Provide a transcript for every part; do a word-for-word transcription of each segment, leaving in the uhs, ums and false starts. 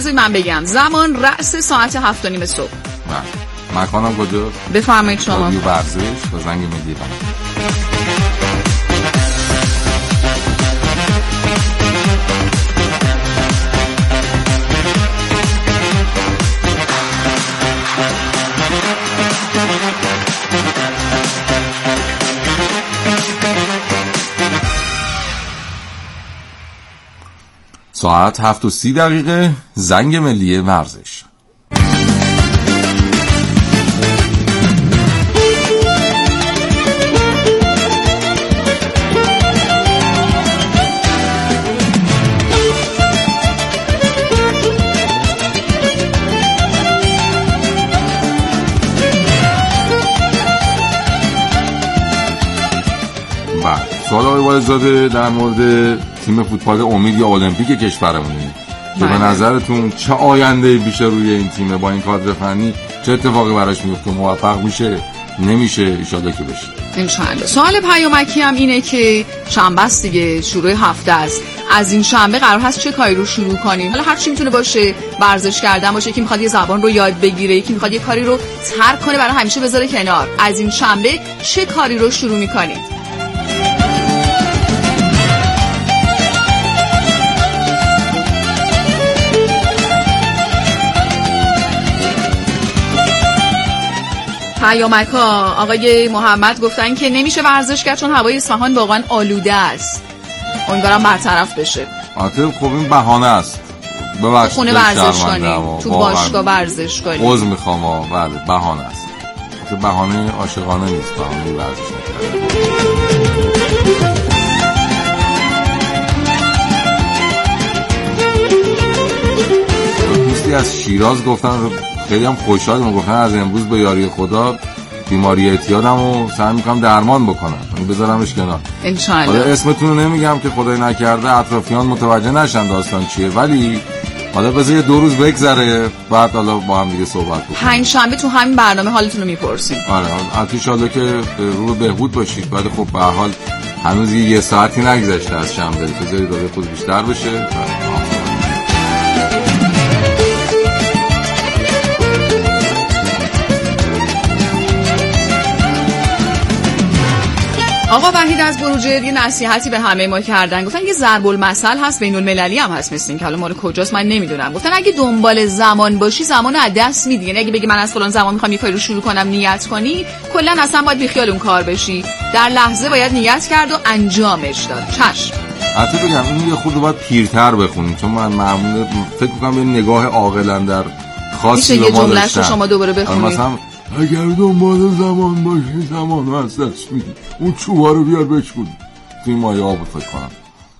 من بگم زمان رأس ساعت هفت و نیم صبح. بله. مکانم کجاست؟ بفرمایید شما. رادیو ورزش و زنگ ملی ایران. ساعت هفت و سی دقیقه زنگ ملی ورزش. سوال آقای وایزاده در مورد تیم فوتبال امید یا المپیک کشورمونه که به نظرتون چه آینده بیشه روی این تیمه با این کادر فنی، چه اتفاقی براش میفته، موفق میشه نمیشه؟ ان شاءالله که بشه ان شاءالله. سوال پیامکی هم اینه که شنبه است دیگه، شروع هفته است، از این شنبه قرار هست چه کاری رو شروع کنیم؟ حالا هر چی میتونه باشه، ورزش کردن باشه، یکی میخواد یه زبان رو یاد بگیره، یکی میخواد یه کاری رو ترک کنه برای همیشه بذاره کنار. از این شنبه چه کاری رو شروع میکنید؟ پیامک ها آقای محمد گفتن که نمیشه ورزش کرد چون هوای اصفهان واقعا آلوده است، امیدوارم برطرف بشه. آره خب این بهانه است، ببخشید خونه ورزش کنیم، تو باشگاه ورزش کنیم. عذر میخوام، بله بهانه است، که بهانه عاشقانه نیست، بهانه ورزش نکردن. دوستی از شیراز گفتن، خیلی هم خوشحالم، گفتن از امروز به یاری خدا بیماری اعتیادمو سعی میکنم درمان بکنم، یعنی بذارمش کنار ان شاء الله. حالا اسمتون رو نمیگم که خدای نکرده اطرافیان متوجه نشن داستان چیه، ولی حالا بذار یه دو روز بگذره بعد حالا با هم دیگه صحبت کنیم. پنج شنبه تو همین برنامه حالتون رو میپرسیم. آره ان شاء الله که رو بهبود باشید، ولی خب به هر حال هنوز یه ساعتی نگذشته از شنبه، بذارید داده خود بیشتر بشه. آقا وحید از بروجرد یه نصیحتی به همه ما کردن، گفتن یه ضرب المثل هست بین المللی هم هست مثل این که حالا مال کجاست من نمیدونم، گفتن اگه دنبال زمان باشی زمانو از دست میدی، یعنی اگه بگی من از فلان زمان میخوام یه کاری رو شروع کنم نیت کنی، کلا اصلا باید بیخیال اون کار بشی، در لحظه باید نیت کرد و انجامش داد. چشم. حتی بگم این یه خود باید پیرتر بخونیم، چون من معمولا فکر میکنم یه نگاه عاقلانه در خاصی رو ما داشتم. شما دوباره بخونید. مثلا اگر دنبال زمان باشی زمان رو از دست میدی، اون چوبا رو بیار بچکن توی مایه آب فکر کنم.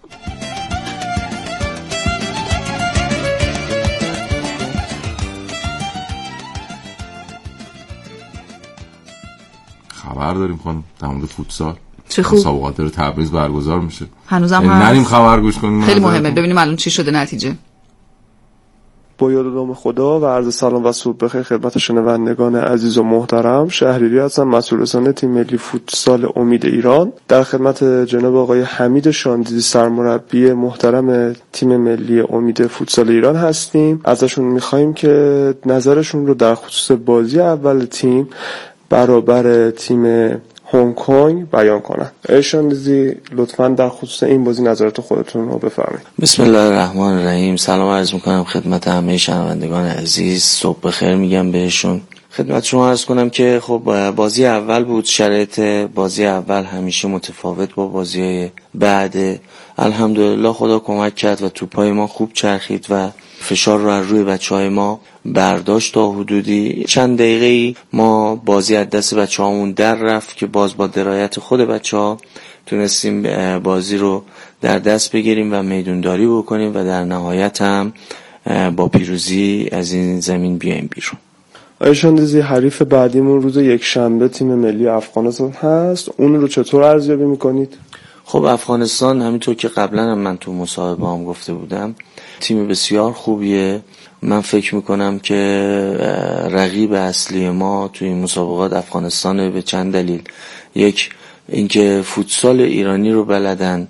خبر داریم خانم در مورد فوتسال، چه خوب مسابقات رو تبریز برگزار میشه، هنوزم هست، نریم خبر گوش کنیم، خیلی مهمه ببینیم الان چی شده نتیجه. با یاد نام خدا و عرض سلام و صبح بخیر خدمت شنوندگان عزیز و محترم. شهریاری هستم، مسئول رسانه تیم ملی فوتسال امید ایران. در خدمت جناب آقای حمید شاندیزی سرمربی محترم تیم ملی امید فوتسال ایران هستیم. ازشون میخوایم که نظرشون رو در خصوص بازی اول تیم برابر تیم هنگ کنگ بیان کنن. شاندیزی لطفاً در خصوص این بازی نظرات خودتون رو بفرمایید. بسم الله الرحمن الرحیم. سلام عرض میکنم خدمت همه شنوندگان عزیز، صبح بخیر میگم بهشون. خدمت شما عرض کنم که خب بازی اول بود، شرایط بازی اول همیشه متفاوت با بازی بعد. الحمدلله خدا کمک کرد و توپای ما خوب چرخید و فشار رو از روی بچهای ما برداشت تا حدودی. چند دقیقه ما بازی از دست بچه‌هامون در رفت که باز با درایت خود بچه‌ها تونستیم بازی رو در دست بگیریم و میدونداری بکنیم و در نهایت هم با پیروزی از این زمین بیایم بیرون. آقای شاندیزی، حریف بعدیمون روز یک شنبه تیم ملی افغانستان هست، اون رو چطور ارزیابی میکنید؟ خب افغانستان همینطور که قبلا هم من تو مصاحبه هم گفته بودم تیم بسیار خوبیه. من فکر میکنم که رقیب اصلی ما توی این مسابقات افغانستانه به چند دلیل. یک، اینکه فوتسال ایرانی رو بلدن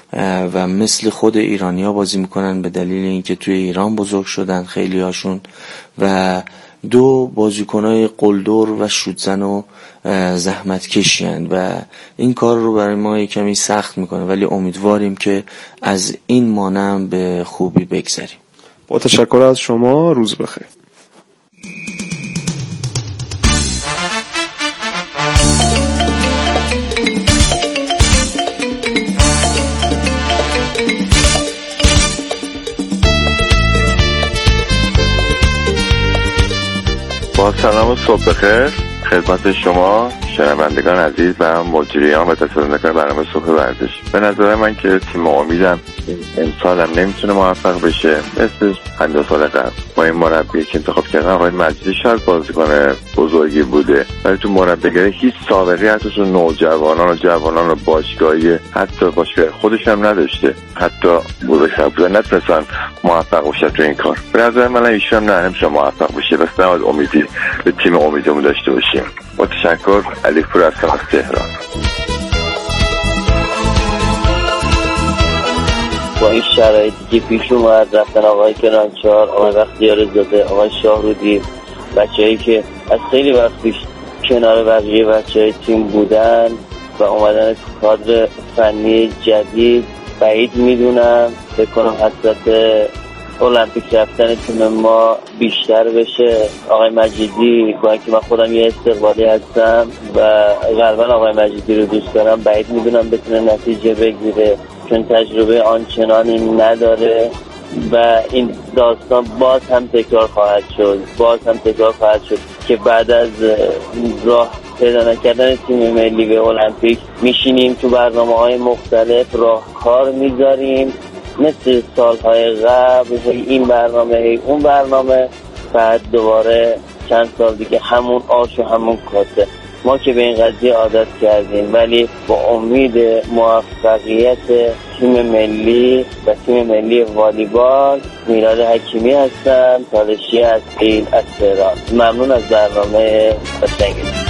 و مثل خود ایرانی‌ها بازی میکنن به دلیل اینکه توی ایران بزرگ شدن خیلی هاشون، و دو بازیکنای قلدر و شوتزن و زحمت کشیند و این کار رو برای ما کمی سخت میکنه، ولی امیدواریم که از این مانع به خوبی بگذریم. با تشکر از شما، روز بخیر. با سلام و صبح بخیر خدمت شما شنوندگان عزیز و مجریان و تصدیقان برنامه صبح ورزش. به نظر من که تیم امیدم این سال هم نمیتونه موفق بشه مثل پنجاه سال قبل. ما این مربی که انتخاب کردن آقای مجیدی شاید بازیکن بزرگی بوده، ولی تو مربیگری هیچ سابقه حتی تو نوجوانان و جوانان و باشگاهی حتی باشگاه خودش هم نداشته، حتی بزرگتر بودن نتونستن موفق بشه تو این کار. به نظر من ایشون هم نه نمیشه موفق بشه، بس نباید امیدی به تیم امیدمون داشته باشیم. با تشکر، علی پور از تهران. با این شرایطی که پیش اومد، رفتن آقای کرانچار، آقای بختیار زاده، آقای شاهرودی، بچه‌ای که از خیلی وقت پیش کنار بقیه بچه‌های تیم بودن و اومدن کادر فنی جدید، بعید میدونم فکر کنم حسرت المپیک رفتن تیم ما بیشتر بشه. آقای مجیدی با اینکه من خودم یه استقلالی هستم و غالبا آقای مجیدی رو دوست دارم، بعید میدونم بتونه نتیجه بگیره چون تجربه آنچنانی نداره و این داستان باز هم تکرار خواهد شد باز هم تکرار خواهد شد که بعد از راه پیدا نکردن تیم ملی به المپیک میشینیم تو برنامه‌های مختلف راهکار میذاریم مثل سالهای قبل، این برنامه اون برنامه، بعد دوباره چند سال دیگه همون آش و همون کاسه. ما که به این قضیه عادت کردیم، ولی با امید موفقیت تیم ملی و تیم ملی والیبال. میلاد حکیمی هستم، تالشی اصیل از تهران. ممنون از برنامه قشنگتون.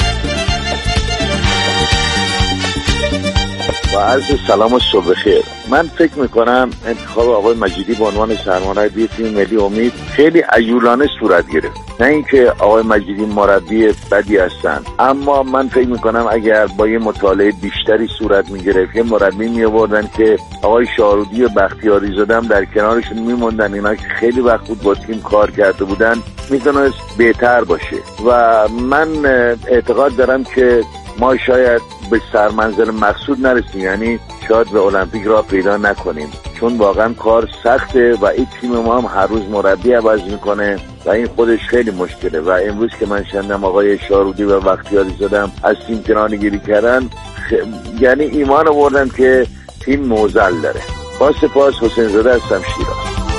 و عرض سلام و صبح خیر. من فکر میکنم انتخاب آقای مجیدی به عنوان سرمربی تیم ملی امید خیلی عجولانه صورت گرفت. نه اینکه آقای مجیدی مربی بدی هستن، اما من فکر میکنم اگر با یه مطالعه بیشتری صورت میگرفت، یه مربی میآوردن که آقای شاهرودی و بختیاری زاده هم در کنارشون میموندن، اینا که خیلی وقت بود با تیم کار کرده بودن، میتونست بهتر باشه. و من اعتقاد دارم که ما شاید به سرمنزل مقصود نرسیم، یعنی شاید به المپیک را پیدا نکنیم، چون واقعا کار سخته و این تیم ما هم هر روز مربی عوض میکنه و این خودش خیلی مشکله. و امروز که من شنیدم آقای شاهرودی و بختیاری زادم از تیم کناره‌گیری کردن، خ... یعنی ایمان آوردن که تیم معضل داره. با سپاس، حسین زاده هستم، شیراز.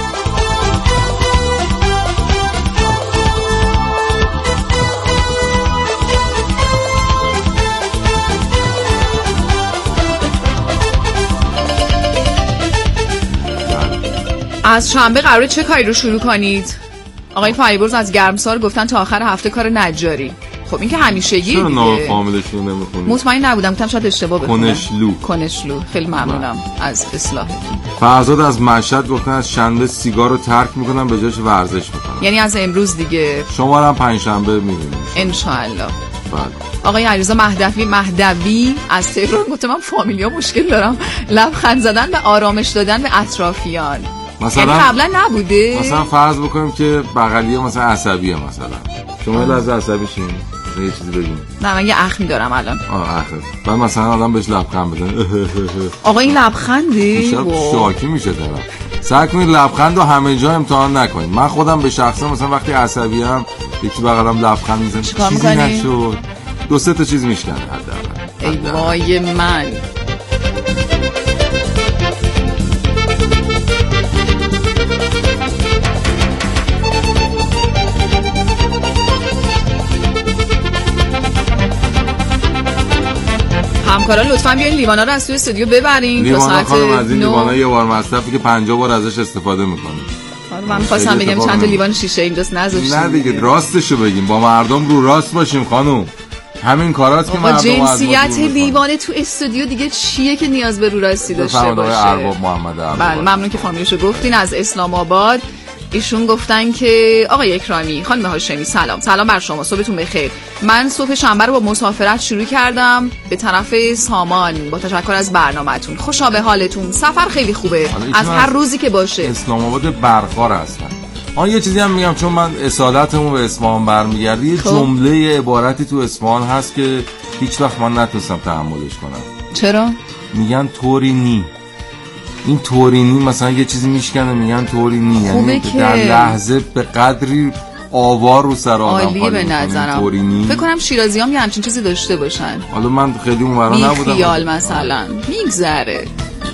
از شنبه قراره چه کاری رو شروع کنید؟ آقای فریبرز از گرمسار گفتن تا آخر هفته کار نجاری. خب این که همیشگی دیگه. چرا نام فامیلش رو نمیخونید؟ مطمئن نبودم، گفتم شاید اشتباه بخونم. کنشلو. کنشلو. خیلی ممنونم از اصلاحتون. فرزاد از مشهد گفتن از شنبه سیگار رو ترک میکنم به جاش ورزش میکنم. یعنی از امروز دیگه. شما هم پنج شنبه میبینید ان شاء الله. بله. آقای علیرضا مهدوی مهدوی از تهران گفته من فامیلیا مشکل دارم، لبخند زدن و آرامش دادن به اطرافیان. مثلا یعنی قبلا نبوده؟ مثلا فرض بکنیم که بغلیه مثلا عصبیه، مثلا شما لحظه عصبی شین یه چیزی بگیم. نه من یه اخ می‌دارم الان. آه اخ. بعد مثلا آدم بهش لبخند بزنه. آقا این لبخنده؟ شاکی میشه طرف. سعی کنید لبخند رو همه جا امتحان نکنید. من خودم به شخصه مثلا وقتی عصبی ام یکی بغلم لبخند میزنه چیزی نشد، دو سه تا چیز میشکنه حداقل. ای وای من. همکاران لطفاً بیاین لیوانا رو از توی استودیو ببرین. لیوانا خانم از این لیوانا یه بار مصرفی که پنجاه بار ازش استفاده میکنه. من خواستم بگم چند تا لیوان شیشه اینجاست نذاشتیم. نه دیگه راستشو بگیم، با مردم رو راست باشیم خانم. همین کارات که مردم جنسیت لیوانه تو استودیو دیگه چیه که نیاز به رو راستی داشته باشه. ارباب محمد ارباب. بله ممنون که فامیلشو گفتین. از اسلام آباد ایشون گفتن که آقای اکرامی، خانم هاشمی، سلام سلام بر شما، صبحتون بخیر. من صبح شنبه رو با مسافرت شروع کردم به طرف سامان. با تشکر از برنامه‌تون، خوشا به حالتون، سفر خیلی خوبه از هر روزی که باشه. اسلام آباد برقار هستن. آن یه چیزی هم میگم، چون من اصالتمون به اصفهان برمیگرده، یه جمله عبارتی تو اصفهان هست که هیچ وقت من نتونستم تحملش کنم. چرا؟ میگن طوری نی. این طوری نی مثلا یه چیزی میشکنه میگن طوری نی، یعنی در لحظه به قدری آوار رو سر آدم عالی به نظرم. فکر کنم شیرازیام یه همچین چیزی داشته باشن. حالا من خیلی اونورا نبودم. خیال مثلا میگذره.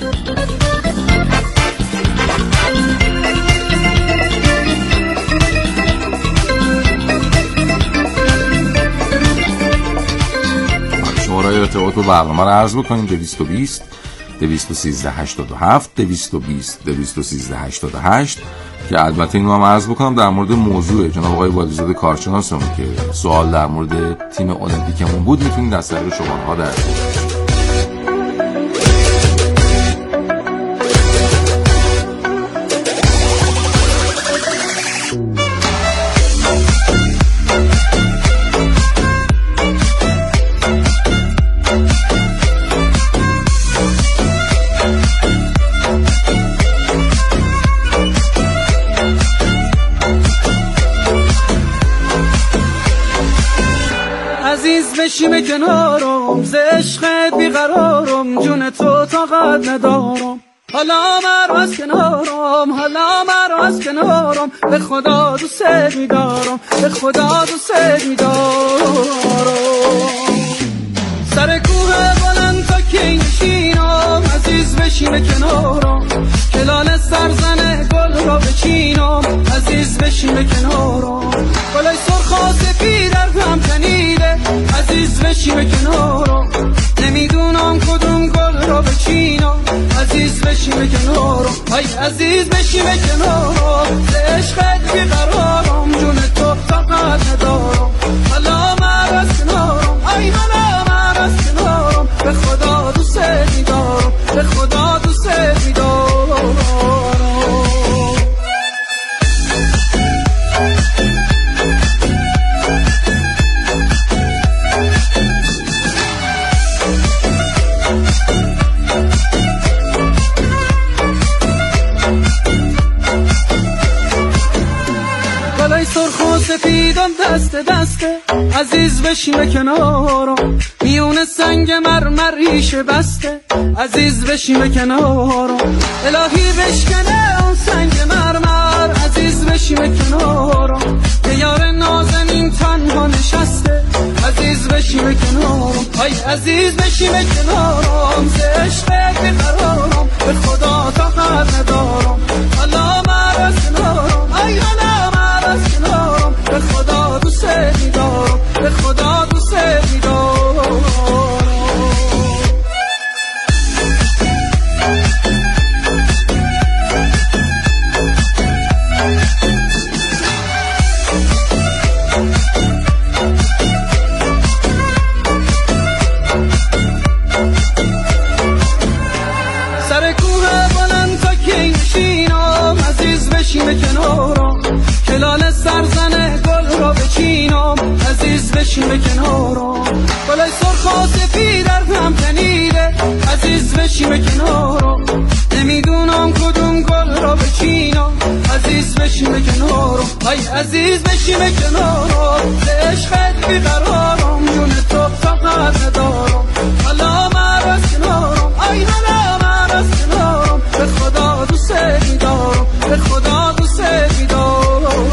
شماره ارتباط و برنامه رو عرض بکنیم: دویست و بیست دویست و سیزده هشتاد و هفت دویست و بیست دویست و سیزده هشتاد و هشت که البته اینو هم عرض بکنم در مورد موضوع جناب آقای والدزاده کارشناسمون که سوال در مورد تیم المپیکمون بود، میتونید از طریق شماره‌ها در بشیم کنارم، ز عشقت بیقرارم، جون تو طاقت ندارم. حالا مرو از کنارم، حالا مرو از کنارم، به خدا دوست می‌دارم، به خدا دوست می‌دارم. سر کوه بلند تا کی نشینم، عزیز بشیم کنارم، کلال سرزن گل را بچینم، عزیز بشیم کنارم. گلای سرخ و سفید در هم تنیده، عزیز بشیم کنارم، نمیدونم کدوم گل را بچینم، عزیز بشیم کنارم. ای عزیز بشیم کنارم، ز عشقت بیقرارم، جون تو طاقت ندارم. حالا من از کنارم، ای حالا من از کنارم، به خدا دوست می‌دارم، به خدا دوست می‌دارم. سفیدم دست دسته، عزیز بشیم کنارم، میون سنگ مرمر ریشه بسته، عزیز بشیم کنارم. الهی بشکنه اون سنگ مرمر، عزیز بشیم کنارم، که یار نازنین تنها نشسته، عزیز بشیم کنارم. ای عزیز بشیم کنارم، ز عشقت بیقرارم، به خدا طاقت ندارم. حالا من از کنارم، ای حالا من از کنارم، به خدا دوست می‌دارم، به خدا دوست می‌دارم. سر کوه بلند تا کی نشینم، عزیز بشیم کنارم، کلال سرزن گل را بچینم، عزیز بشیم کنارم. گلای سرخ و سفید در هم تنیده، عزیز بشیم کنارم، نمیدونم کدوم گل را بچینم، عزیز بشیم کنارم. ای عزیز بشیم کنارم، ز عشقت بیقرارم، جون تو طاقت ندارم. حالا من از کنارم، ای حالا من از کنارم، به خدا دوست می‌دارم، به خدا دوست می‌دارم.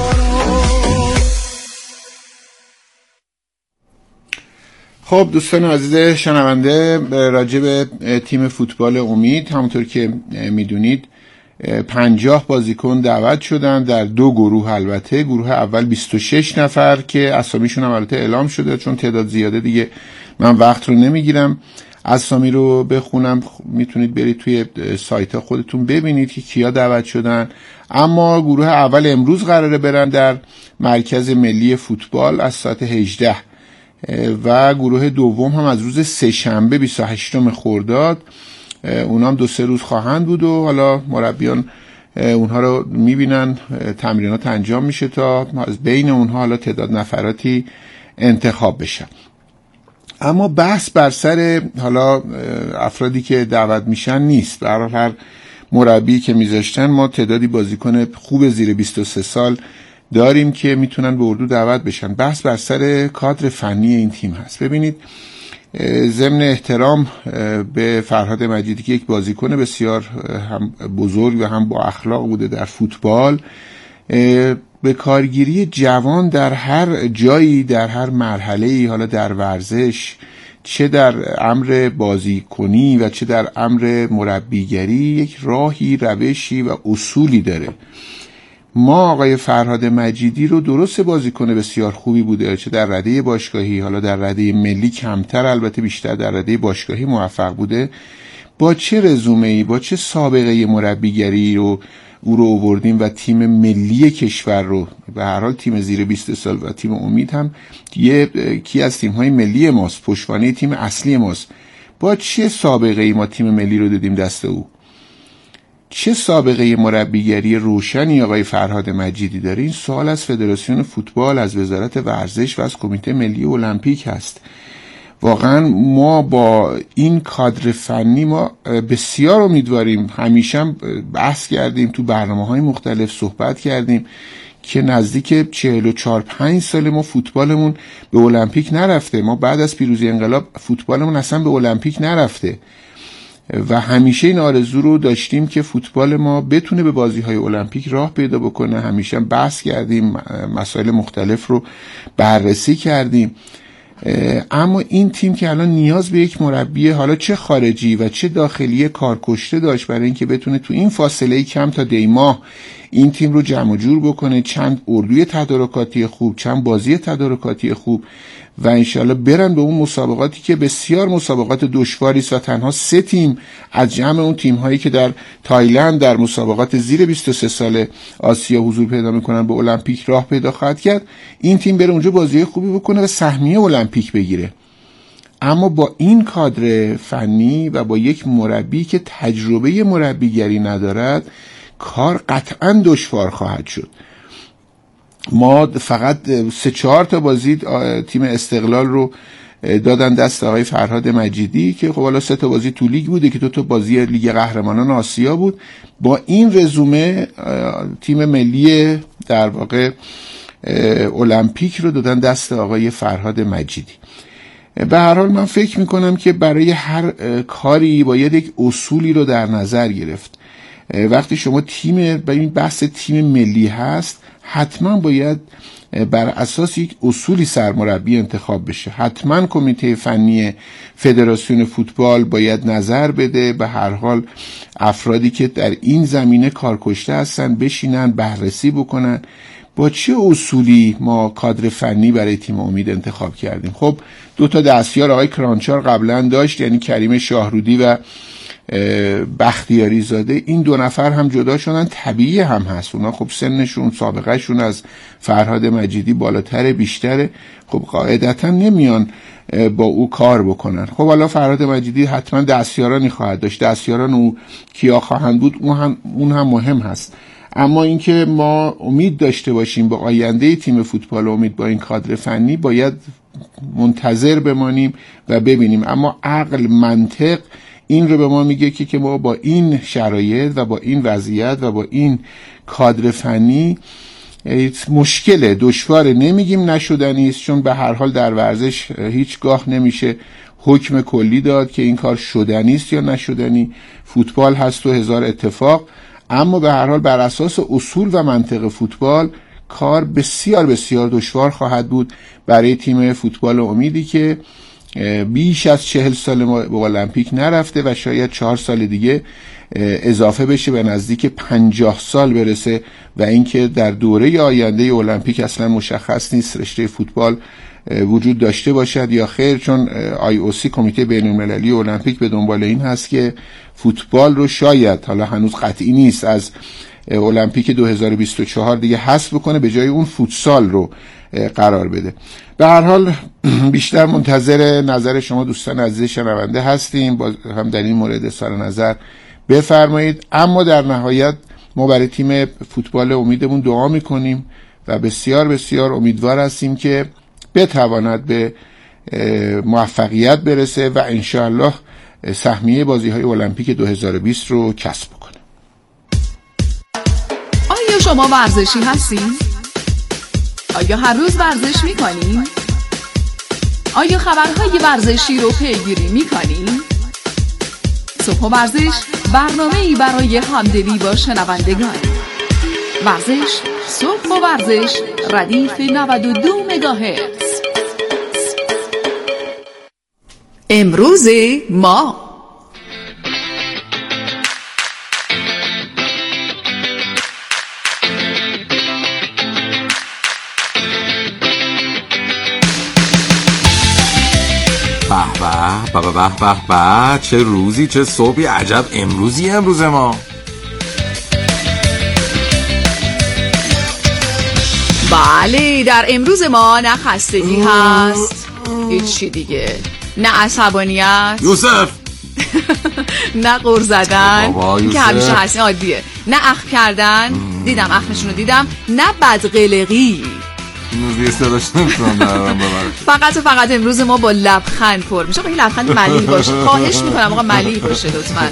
خب دوستان عزیز شنونده، راجع به تیم فوتبال امید همونطور که میدونید پنجاه بازیکن دعوت شدن در دو گروه. البته گروه اول بیست و شش نفر که اسامیشون هم البته اعلام شده، چون تعداد زیاده دیگه من وقت رو نمیگیرم اسامی رو بخونم، میتونید برید توی سایت ها خودتون ببینید که کیا دعوت شدن. اما گروه اول امروز قراره برن در مرکز ملی فوتبال از ساعت هجده و گروه دوم هم از روز سه شنبه بیست و هشتم خرداد، اونا هم دو سه روز خواهند بود و حالا مربیان اونها رو میبینن، تمرینات انجام میشه تا از بین اونها حالا تعداد نفراتی انتخاب بشن. اما بحث بر سر حالا افرادی که دعوت میشن نیست. برای هر مربی که میذاشتن ما تعدادی بازیکن خوب زیر بیست و سه سال داریم که میتونن به اردو دعوت بشن. بحث بر سر کادر فنی این تیم هست. ببینید، ضمن احترام به فرهاد مجیدی که یک بازیکن بسیار هم بزرگ و هم با اخلاق بوده در فوتبال، به کارگیری جوان در هر جایی، در هر مرحله‌ای، حالا در ورزش، چه در امر بازیکنی و چه در امر مربیگری، یک راهی، روشی و اصولی داره. ما آقای فرهاد مجیدی رو درست بازیکن بسیار خوبی بوده، چه در رده باشگاهی، حالا در رده ملی کمتر، البته بیشتر در رده باشگاهی موفق بوده، با چه رزومه‌ای، با چه سابقه مربیگری رو او رو آوردیم و تیم ملی کشور رو، به هر حال تیم زیر بیست سال و تیم امید هم یکی از تیم‌های ملی ماست، پشتوانه تیم اصلی ماست، با چه سابقه ای ما تیم ملی رو دادیم دست او؟ چه سابقه مربیگری روشنی آقای فرهاد مجیدی داره؟ این سوال از فدراسیون فوتبال، از وزارت ورزش و از کمیته ملی المپیک هست. واقعا ما با این کادر فنی ما بسیار امیدواریم. همیشه بحث کردیم، تو برنامه‌های مختلف صحبت کردیم که نزدیک چهل و چهار پنج سال ما فوتبالمون به المپیک نرفته. ما بعد از پیروزی انقلاب فوتبالمون اصلا به المپیک نرفته و همیشه این آرزو رو داشتیم که فوتبال ما بتونه به بازی‌های المپیک راه پیدا بکنه. همیشه بحث کردیم، مسائل مختلف رو بررسی کردیم. اما این تیم که الان نیاز به یک مربی حالا چه خارجی و چه داخلی کارکشته داشت برای اینکه بتونه تو این فاصله کم تا دی ماه این تیم رو جمع و جور بکنه، چند اردوی تدارکاتی خوب، چند بازی تدارکاتی خوب و انشالله برن به اون مسابقاتی که بسیار مسابقات دشواری است و تنها سه تیم از جمع اون تیم هایی که در تایلند در مسابقات زیر بیست و سه سال آسیا حضور پیدا میکنن به المپیک راه پیدا خواهد کرد. این تیم بره اونجا بازی خوبی بکنه و سهمیه المپیک بگیره. اما با این کادر فنی و با یک مربی که تجربه مربیگری ندارد، کار قطعا دشوار خواهد شد. ما فقط سه چهار تا بازی تیم استقلال رو دادن دست آقای فرهاد مجیدی که خب حالا سه تا بازی تو لیگ بوده که دو تا بازی لیگ قهرمانان آسیا بود. با این رزومه تیم ملی در واقع المپیک رو دادن دست آقای فرهاد مجیدی. به هر حال من فکر میکنم که برای هر کاری باید یک اصولی رو در نظر گرفت. وقتی شما تیم به این بحث تیم ملی هست، حتما باید بر اساس یک اصولی سرمربی انتخاب بشه. حتما کمیته فنی فدراسیون فوتبال باید نظر بده. به هر حال افرادی که در این زمینه کارکشته هستن بشینن بررسی بکنن با چه اصولی ما کادر فنی برای تیم امید انتخاب کردیم. خب دو تا دستیار آقای کرانچار قبلا داشت، یعنی کریم شاهرودی و بختیاری زاده. این دو نفر هم جدا شدن، طبیعی هم هست. اونا خب سنشون، سابقه شون از فرهاد مجیدی بالاتر، بیشتره. خب قاعدتا نمیان با او کار بکنن. خب حالا فرهاد مجیدی حتما دستیارانی خواهد داشت. دستیاران او کیا خواهند بود اون هم, اون هم مهم هست. اما اینکه ما امید داشته باشیم با آینده تیم فوتبال امید با این کادر فنی، باید منتظر بمانیم و ببینیم. اما عقل، منطق این رو به ما میگه که که ما با این شرایط و با این وضعیت و با این کادر فنی مشکل دشوار، نمیگیم نشدنی است، چون به هر حال در ورزش هیچگاه نمیشه حکم کلی داد که این کار شدنی است یا نشدنی. فوتبال هست و هزار اتفاق. اما به هر حال بر اساس اصول و منطق فوتبال کار بسیار بسیار دشوار خواهد بود برای تیم فوتبال امیدی که بیش از چهل سال به المپیک نرفته و شاید چهار سال دیگه اضافه بشه به نزدیک پنجاه سال برسه و اینکه در دوره آینده المپیک اصلا مشخص نیست رشته فوتبال وجود داشته باشد یا خیر، چون آی او سی کمیته بین‌المللی المپیک به دنبال این هست که فوتبال رو شاید، حالا هنوز قطعی نیست، از المپیک دو هزار و بیست و چهار دیگه حذف بکنه، به جای اون فوتسال رو قرار بده. به هر حال بیشتر منتظر نظر شما دوستان عزیز شنونده هستیم، باز هم در این مورد اظهار نظر بفرمایید. اما در نهایت ما برای تیم فوتبال امیدمون دعا میکنیم و بسیار بسیار امیدوار هستیم که بتواند به موفقیت برسه و انشاءالله سهمیه بازی‌های المپیک دو هزار و بیست رو کسب کنه. آیا شما ورزشی هستین؟ آیا هر روز ورزش میکنین؟ آیا خبرهای ورزشی رو پیگیری میکنین؟ صبح ورزش برنامه‌ای برای همدلی با شنوندگان. ورزش صبح و ورزش ردیف نود و دو مگاهرتز. امروز ما به به به به به چه روزی، چه صبحی، عجب امروزی امروز ما. بله، در امروز ما نه خستگی هست، هیچی دیگه، نه عصبانیت یوسف نه غر زدن که همیشه هست عادیه، نه اخم کردن ام. دیدم اخمشون رو دیدم، نه بدقلقی. اینو استراش نمیتونم درارم ببرم. فقط و فقط امروز ما با لبخند پر میشه. این لبخند ملیح باشه، خواهش میکنم آقا ملیح باشه لطفاً.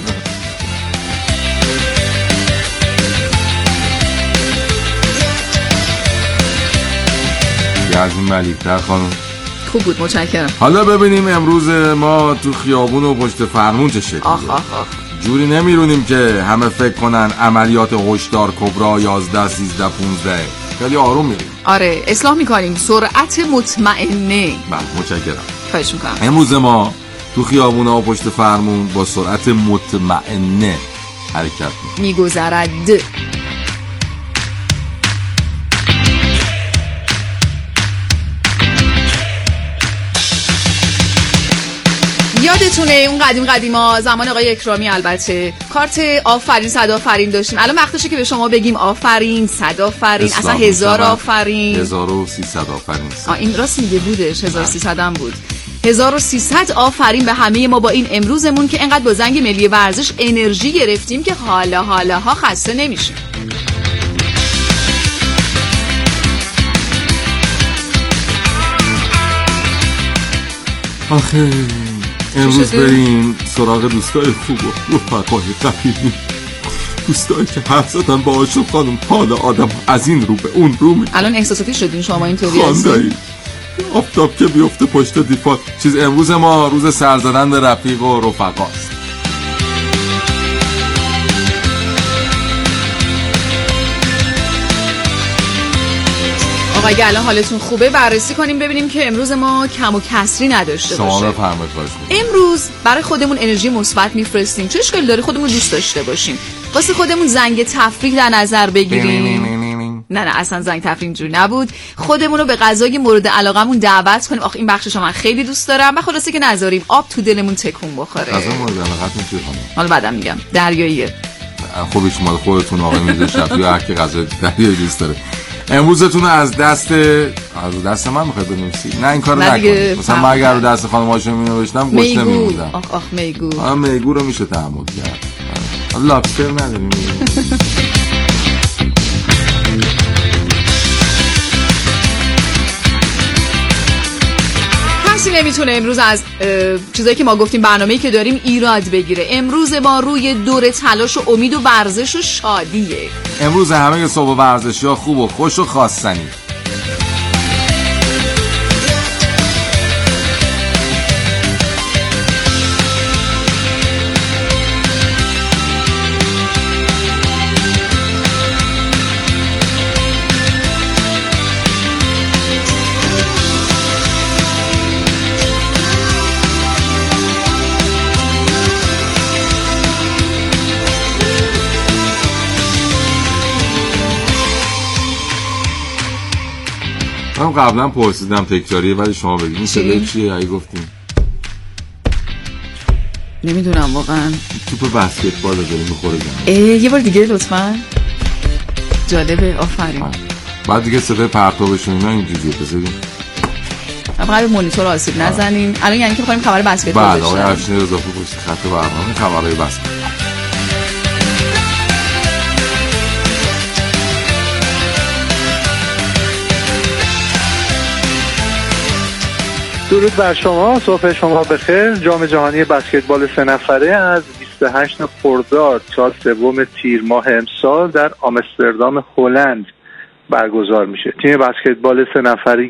یه از این ملیح تر خانم. خوب بود، متشکرم. حالا ببینیم امروز ما تو خیابون و پشت فرمون چه شکلیه. آخ آخ آخ. جوری نمیرونیم که همه فکر کنن عملیات هشدار کبرا یازده سیزده پونزده. خیلی آروم میریم. آره، اصلاح میکنیم. سرعت مطمئنه. بله، متشکرم. خواهش میکنم. امروز ما تو خیابونا و پشت فرمون با سرعت مطمئنه حرکت میگذرد. یادتونه اون قدیم قدیما زمان آقای اکرامی البته کارت آفرین صد آفرین داشتیم. الان وقتشه که به شما بگیم آفرین، صد آفرین، اصلا هزار آفرین، هزار و سیصد آفرین. آ این راست میگه بودش، هزار و سیصد هم بود. هزار و سیصد آفرین به همه ما با این امروزمون که انقدر با زنگ ملی ورزش انرژی گرفتیم که حالا حالا ها خسته نمیشیم. آخه امروز بریم سراغ دوستای خوب و رفقای قدیمی، دوستایی که حرف زدن با عاشق خانم، حال آدم از این رو به اون رو می. الان احساساتی شدین شما اینطوری هستین؟ آفتاب که بیفته پشت دیوار. چیز امروز ما روز سر زدن به رفیق و رفقاست. آقا الان حالتون خوبه، بررسی کنیم ببینیم که امروز ما کم و کسری نداشته باشه. شما بفرمایید. امروز برای خودمون انرژی مثبت میفرستیم. چه اشکالی داره خودمون دوست داشته باشیم؟ واسه خودمون زنگ تفریح در نظر بگیریم. نه نه اصلا زنگ تفریح اینجوری نبود. خودمون رو به غذای مورد علاقمون دعوت کنیم. آخ این بخشش من خیلی دوست دارم. و خلاصه که نذاریم آب تو دلمون تکون بخوره. غذا مورد علاقتون چیه خانم؟ حالا بعدم میگم. دریاییه. خوبه شما خودتون آقا میز شب یا هر کی غذای دریایی دوست داره. امروزتون از دست از دست من میخواید بنویسید؟ نه این کارو نکنید. مثلا من اگر رو دست خانم هاشمی مینوشتم گوش نمیموندم. آخ آخ میگو. آ میگو رو میشه تحمل کرد. لابستر نداریم. کسی نمیتونه امروز از چیزایی که ما گفتیم برنامه‌ای که داریم ایراد بگیره. امروز ما روی دور تلاش و امید و ورزش و شادیه. امروز همه صبح ورزشی‌ها خوب و خوش و خواستنی. من قبلا پرسیدم تکراریه ولی شما بگید این صدای چیه؟ اگه گفتیم نمیدونم واقعا. توپ بسکتبال داره میخوره جمعه. یه بار دیگه لطفا. جالبه. آفرین. بعد دیگه صدای پرتابشون اینا اینجوریه. بذاریم فقط به مانیتور آسیب نزنیم. الان یعنی که بخوایم خبر بسکتبال بله بشیم. آقای افشین رضاپور پشت خط برنامه خبرهای بسکتبال. درود بر شما، صبح شما بخیر. جام جهانی بسکتبال سه نفره از بیست و هشتم خرداد تا سوم تیر ماه امسال در آمستردام هلند برگزار میشه. تیم بسکتبال سه نفره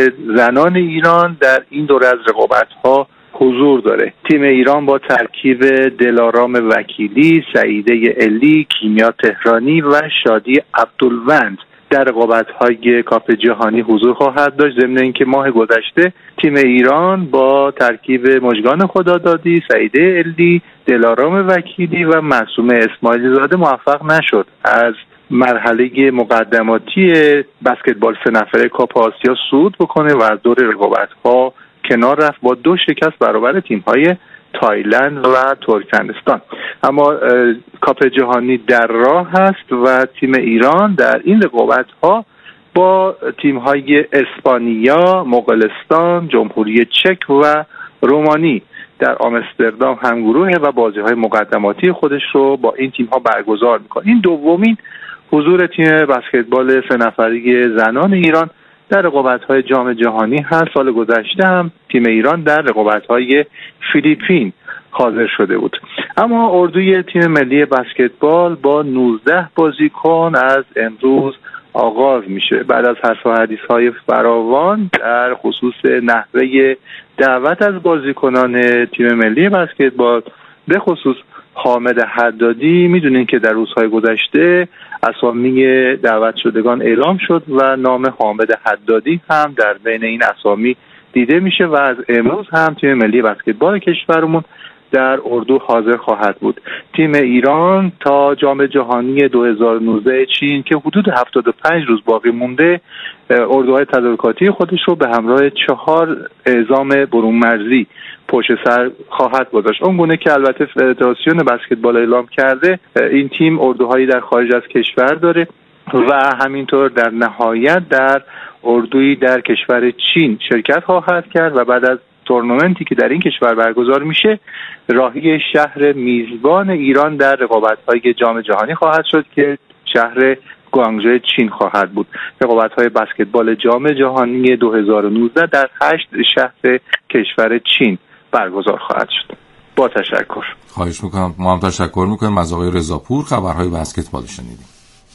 زنان ایران در این دوره از رقابت‌ها حضور داره. تیم ایران با ترکیب دلارام وکیلی، سعیده الی، کیمیا تهرانی و شادی عبدالوند در رقابت‌های کاپ جهانی حضور خواهد داشت. ضمن اینکه ماه گذشته تیم ایران با ترکیب مژگان خدادادی، سعیده الی، دلارام وکیلی و معصومه اسماعیلی زاده موفق نشد از مرحله مقدماتی بسکتبال سه نفره کاپ آسیا صعود بکنه و از دور رقابت‌ها کنار رفت با دو شکست برابر تیم‌های تایلند و ترکمنستان. اما کاپ جهانی در راه هست و تیم ایران در این رقابت‌ها با تیم‌های اسپانیا، مغولستان، جمهوری چک و رومانی در آمستردام همگروهه و بازی‌های مقدماتی خودش رو با این تیم‌ها برگزار می‌کنه. این دومین حضور تیم بسکتبال سه نفره زنان ایران در رقابت‌های جام جهانی هست. سال گذشته هم تیم ایران در رقابت‌های فیلیپین حاضر شده بود. اما اردوی تیم ملی بسکتبال با نوزده بازیکن از امروز آغاز میشه. بعد از حرف و حدیث‌های فراوان در خصوص نحوه دعوت از بازیکنان تیم ملی بسکتبال، به خصوص حامد حدادی، میدونین که در روزهای گذشته اسامی دعوت شدگان اعلام شد و نام حامد حدادی هم در بین این اسامی دیده میشه و از امروز هم تیم ملی بسکتبال کشورمون در اردو حاضر خواهد بود. تیم ایران تا جام جهانی دو هزار و نوزده چین که حدود هفتاد و پنج روز باقی مونده، اردوهای تدارکاتی خودش رو به همراه چهار اعزام برون مرزی پشت سر خواهد گذاشت. اون گونه که البته فدراسیون بسکتبال اعلام کرده، این تیم اردوهایی در خارج از کشور داره و همینطور در نهایت در اردویی در کشور چین شرکت خواهد کرد و بعد از تورنمنتی که در این کشور برگزار میشه، راهی شهر میزبان ایران در رقابت‌های جام جهانی خواهد شد که شهر گوانگژو چین خواهد بود. رقابت‌های بسکتبال جام جهانی دو هزار و نوزده در هشت شهر کشور چین برگزار خواهد شد. با تشکر. خواهش میکنم. ما هم تشکر میکنیم از آقای رضاپور. خبرهای بسکتبال شنیدیم.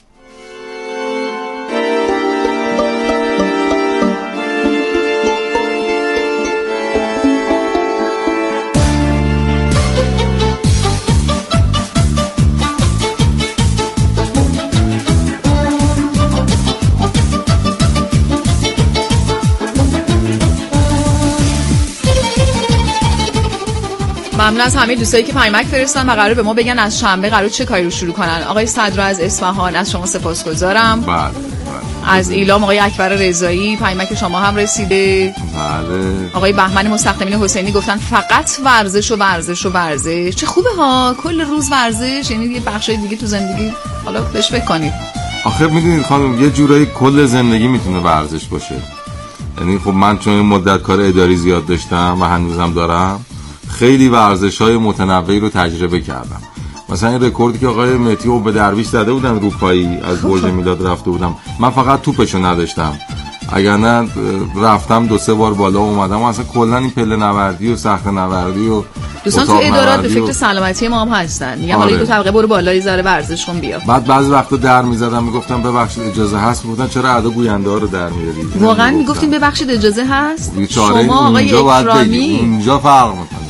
ممنون از همه دوستایی که پیامک فرستادن و قرار به ما بگن از شنبه قرار چه کاری رو شروع کنن. آقای صدرا از اصفهان، از شما سپاسگزارم. بله. از ایلام آقای اکبر رضایی، پیامک شما هم رسیده. بله. آقای بهمن مستخدمین حسینی گفتن فقط ورزش و ورزش و ورزش. چه خوبه ها، کل روز ورزش، یعنی یه بخشای دیگه تو زندگی حالا بهش فکر کنید. آخه میدونید خانم، یه جورایی کل زندگی میتونه ورزش باشه. یعنی خب من چون این مدت کار اداری زیاد داشتم و هنوزم دارم، خیلی ورزش‌های متنوعی رو تجربه کردم. مثلا این رکوردی که آقای مهدی و به درویش زده بودن رو پایی از برج میلاد رفته بودم، من فقط توپشو نداشتم، اگر نه رفتم دو سه بار بالا اومدم. اصلا کلا این پله نوردی و صخره نوردی و دوستان تو ادارات به فکر سلامتی ما هم هستن، میگم حالا دو طبقه برو بالا یه ذره ورزش کن بیا. بعد بعضی وقتا در میزدم میگفتم ببخشید اجازه هست، میگفتن چرا ادا گوینده ها رو در میاری؟ واقعا میگفتیم ببخشید اجازه هست؟ شما آقای اکرامی اونجا فرق میکنه.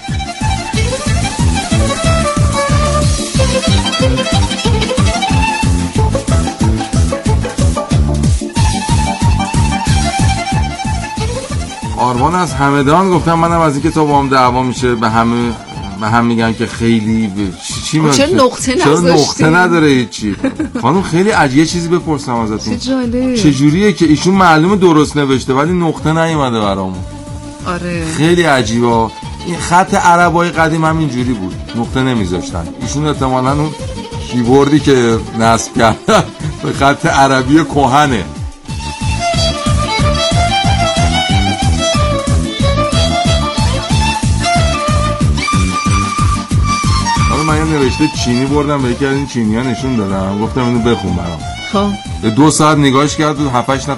آرمان از همدان گفتم منم از اینکه تا با هم دعوا میشه به همه به هم میگن که خیلی چی میگن، چه نقطه چرا نقطه نداره هیچی. خانم خیلی عجیبه، چیزی بپرسم ازتون، چه جالب، چه جوریه که ایشون معلومه درست نوشته ولی نقطه نیومده برامون؟ آره خیلی عجیبه. این خط عربای قدیم هم اینجوری بود، نقطه نمیذاشتن. ایشون احتمالاً اون کیبوردی که نصب کردن به خط عربی کهنه. حالا من یه نوشته چینی بردم به یکی از این چینی ها نشون دادم، گفتم اینو بخون برام. خب دو ساعت نگاهش کرد و هفت هشت